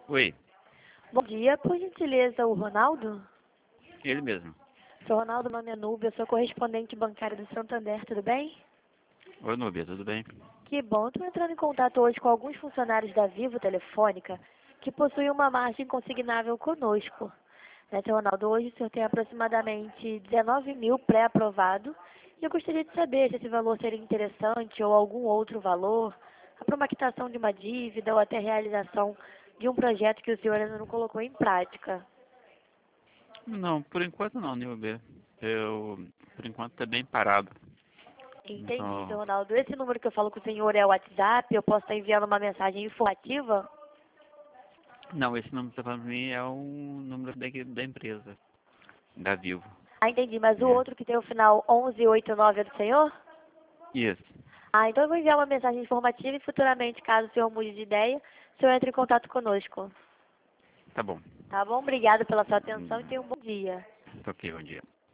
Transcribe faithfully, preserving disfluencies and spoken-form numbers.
Oi, Bom dia, por gentileza, o Ronaldo? ele mesmo. Sou Ronaldo, meu nome é Núbia, sou correspondente bancário do Santander, tudo bem? Oi, Núbia, tudo bem? Que bom, estou entrando em contato hoje com alguns funcionários da Vivo Telefônica que possuem uma margem consignável conosco. Né, seu Ronaldo, hoje o senhor tem aproximadamente dezenove mil pré-aprovado e eu gostaria de saber se esse valor seria interessante ou algum outro valor para uma quitação de uma dívida ou até realização de um projeto que o senhor ainda não colocou em prática. Não, por enquanto não, Núbia. Eu, por enquanto, tá bem parado. Entendi, seu Então, Ronaldo. Esse número que eu falo com o senhor é o WhatsApp? Eu posso estar enviando uma mensagem informativa? não, esse número que você tá falando pra mim é o número daqui da empresa, da Vivo. Ah, entendi. Mas o É. outro que tem o final onze oitenta e nove é do senhor? Isso, Ah, então eu vou enviar uma mensagem informativa e futuramente, caso o senhor mude de ideia, o senhor entre em contato conosco. tá bom. Tá bom? Obrigada pela sua atenção e Hum, tenha um bom dia. Ok, bom dia.